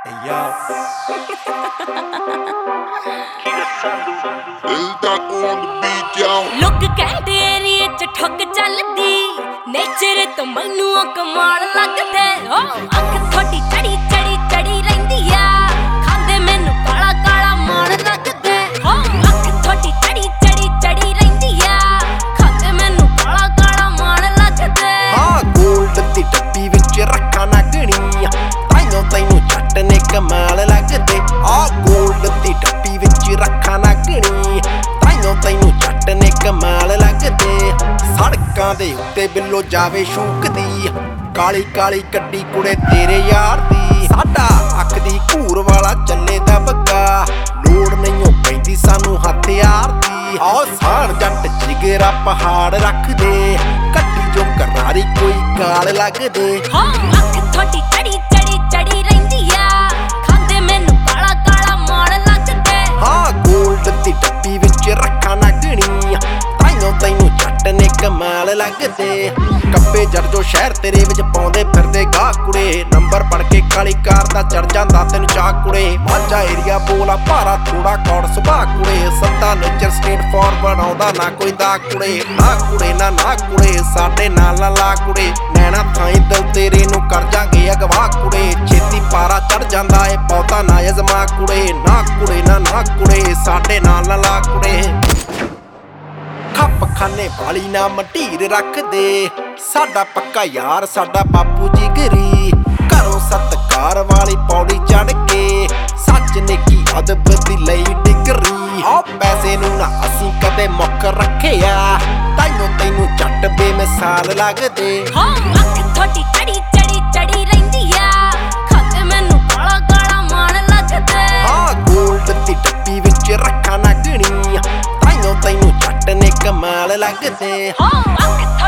Hey yo. Look कहते एरिए च ठग चलदी नेचर तो मैनू कमाल लगदे हो अख थोड़ी चढ़ी चढ़ी चढ़ी रहिंदी आ खांदे मैनू काला काला माल लगदे हो अख थोड़ी चढ़ी चढ़ी चढ़ी रहिंदी आ खांदे मैनू काला काला माल लगदे हाँ गोल्ड दी डब्बी विच रखा ना गणी ताइयों तैनू जट ने कमाल लगदे आ गोल्ड दी डब्बी विच रखा ना गणी ताइयों तैनू जट ने कमाल लगदे सड़कां दे उत्ते बिल्लो जावे शूकदी काली काली गड्डी कुड़े तेरे यार दी साडा अख दी घूर वाला चले दा बग्गा लोड़ नहीं पैंदी सानू हथियार दी आओ साण जट जिगरा पहाड़ रख दे कट्टी जो करारी कोई गाल लगदे हो अख थोड़ी चढ़ी चढ़ी चढ़ी रहिंदी आ खांदे मैनू काला काला माल लगदे हाँ गोल्ड दी डब्बी विच रखा ना गणी ताइयों तैनू जट ने कमाल लगदे कब्बे जड़ जो शहर तेरे विच पाउंदे फिरदे गाह कुड़े नंबर पढ़ के काली कार दा चढ़ जांदा तैनू चाह कुड़े मांझा एरिया बोला भारा थोड़ा कौड़ सुभा कुड़े सत्ता नेचर स्ट्रेट फॉरवर्ड आउंदा ना कोई दा कुड़े ना कुड़े साडे नाल ला कुड़े नैना थाई दिल तेरे नू कर जांगे अगवा कुड़े छेती पारा चढ़ जांदा ए पौधा ना अजमा कुड़े ना कुड़े साडे नाल ला कुड़े खप खाने वाली ना मटीर रख दे साडा पक्का यार साडा बापू जिगरी घरों सत्कार वाली पौड़ी चढ़ के सच ने की अदब दी लई डिगरी आ पैसे नू ना असी कदे मुक रखिया ताइयों तैनू जट बेमिसाल लगदे हो अख थोड़ी चढ़ी चढ़ी चढ़ी रहिंदी आ खांदे मैनू काला काला माल लगदे हाँ गोल्ड दी डब्बी विच रखा ना गणी ताइयों तैनू जट ने कमाल लगदे हो अख